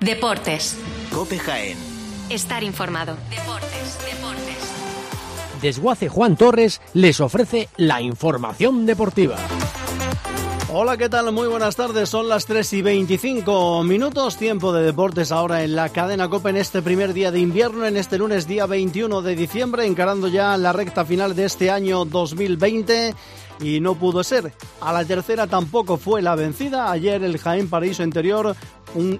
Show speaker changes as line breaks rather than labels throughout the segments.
Deportes.
COPE Jaén.
Estar informado. Deportes.
Desguace Juan Torres les ofrece la información deportiva.
Hola, ¿qué tal? Muy buenas tardes, son las 3:25, tiempo de deportes ahora en la cadena COPE en este primer día de invierno, en este lunes día 21 de diciembre, encarando ya la recta final de este año 2020 y no pudo ser. A la tercera tampoco fue la vencida, ayer el Jaén Paraíso Interior, un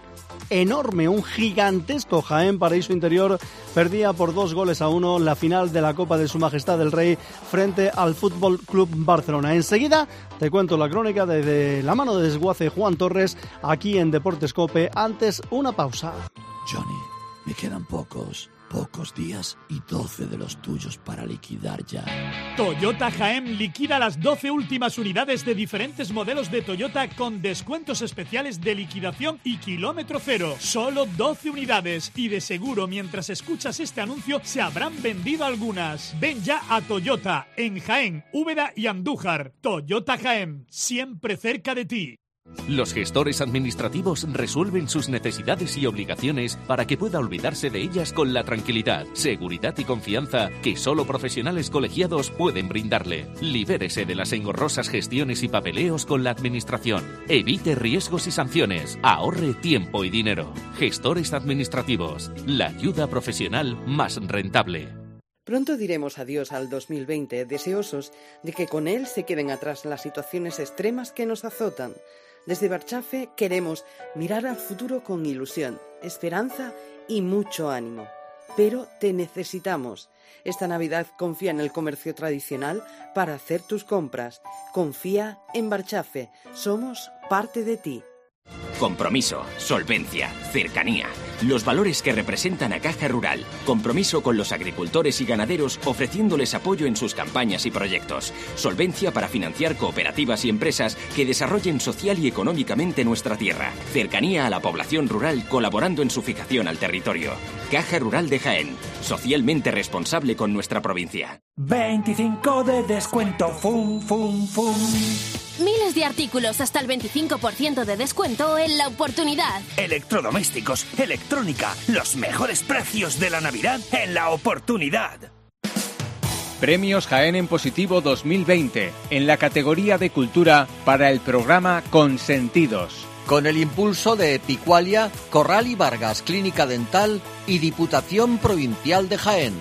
gigantesco Jaén Paraíso Interior perdía por 2-1 la final de la Copa de Su Majestad el Rey frente al Fútbol Club Barcelona. Enseguida te cuento la crónica desde la mano de Desguace Juan Torres aquí en Deportes COPE. Antes, una pausa.
Johnny, me quedan pocos días y 12 de los tuyos para liquidar ya.
Toyota Jaén liquida las 12 últimas unidades de diferentes modelos de Toyota con descuentos especiales de liquidación y kilómetro cero. Solo 12 unidades y de seguro mientras escuchas este anuncio se habrán vendido algunas. Ven ya a Toyota en Jaén, Úbeda y Andújar. Toyota Jaén, siempre cerca de ti.
Los gestores administrativos resuelven sus necesidades y obligaciones para que pueda olvidarse de ellas con la tranquilidad, seguridad y confianza que solo profesionales colegiados pueden brindarle. Libérese de las engorrosas gestiones y papeleos con la administración. Evite riesgos y sanciones. Ahorre tiempo y dinero. Gestores administrativos. La ayuda profesional más rentable.
Pronto diremos adiós al 2020, deseosos de que con él se queden atrás las situaciones extremas que nos azotan. Desde Barchafe queremos mirar al futuro con ilusión, esperanza y mucho ánimo. Pero te necesitamos. Esta Navidad confía en el comercio tradicional para hacer tus compras. Confía en Barchafe. Somos parte de ti.
Compromiso, solvencia, cercanía. Los valores que representan a Caja Rural. Compromiso con los agricultores y ganaderos ofreciéndoles apoyo en sus campañas y proyectos. Solvencia para financiar cooperativas y empresas que desarrollen social y económicamente nuestra tierra. Cercanía a la población rural colaborando en su fijación al territorio. Caja Rural de Jaén. Socialmente responsable con nuestra provincia.
25 de descuento. ¡Fum, fum, fum!
Miles de artículos hasta el 25% de descuento en La Oportunidad.
Electrodomésticos, electrónica, los mejores precios de la Navidad en La Oportunidad.
Premios Jaén en Positivo 2020 en la categoría de Cultura para el programa Consentidos.
Con el impulso de Epicualia, Corral y Vargas Clínica Dental y Diputación Provincial de Jaén.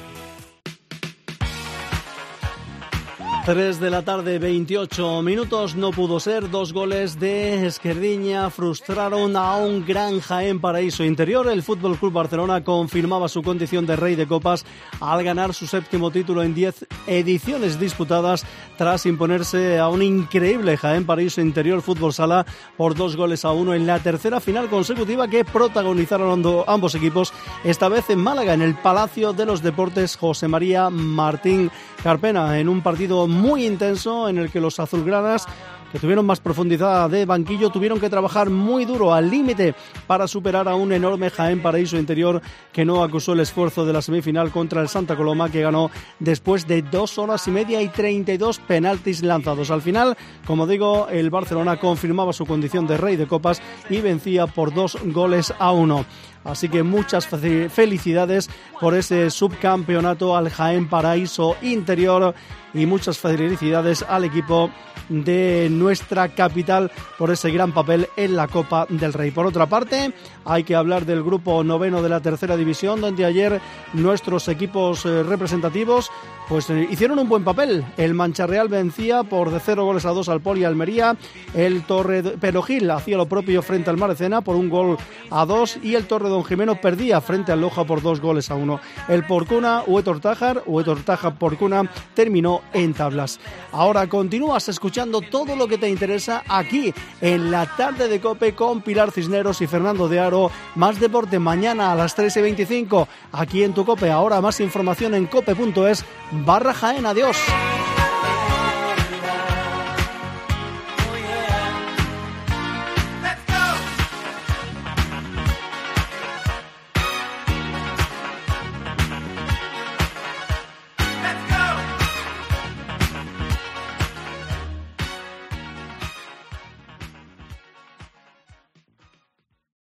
3 de la tarde, 28 minutos, no pudo ser. 2 goles de Esquerdiña frustraron a un gran Jaén Paraíso Interior. El Fútbol Club Barcelona confirmaba su condición de rey de copas al ganar su 7º título en 10 ediciones disputadas tras imponerse a un increíble Jaén Paraíso Interior Fútbol Sala por 2-1 en la tercera final consecutiva que protagonizaron ambos equipos, esta vez en Málaga, en el Palacio de los Deportes José María Martín Carpena, en un partido muy intenso en el que los azulgranas, que tuvieron más profundidad de banquillo, tuvieron que trabajar muy duro al límite para superar a un enorme Jaén Paraíso Interior que no acusó el esfuerzo de la semifinal contra el Santa Coloma, que ganó después de 2 horas y media y 32 penaltis lanzados. Al final, como digo, el Barcelona confirmaba su condición de rey de copas y vencía por 2-1. Así que muchas felicidades por ese subcampeonato al Jaén Paraíso Interior y muchas felicidades al equipo de nuestra capital por ese gran papel en la Copa del Rey. Por otra parte, hay que hablar del grupo 9 de la tercera división, donde ayer nuestros equipos representativos pues hicieron un buen papel. El Mancharreal vencía por 0-2 al Poli Almería, el Perogil hacía lo propio frente al Marecena por 1-2 y el Torre Don Jimeno perdía frente al Loja por 2-1. El Porcuna Huetor-Tájar Porcuna terminó en tablas. Ahora continúas escuchando todo lo que te interesa aquí en la tarde de COPE con Pilar Cisneros y Fernando de Aro. Más deporte mañana a las 3:25 aquí en tu COPE. Ahora más información en cope.es/Jaén. Adiós.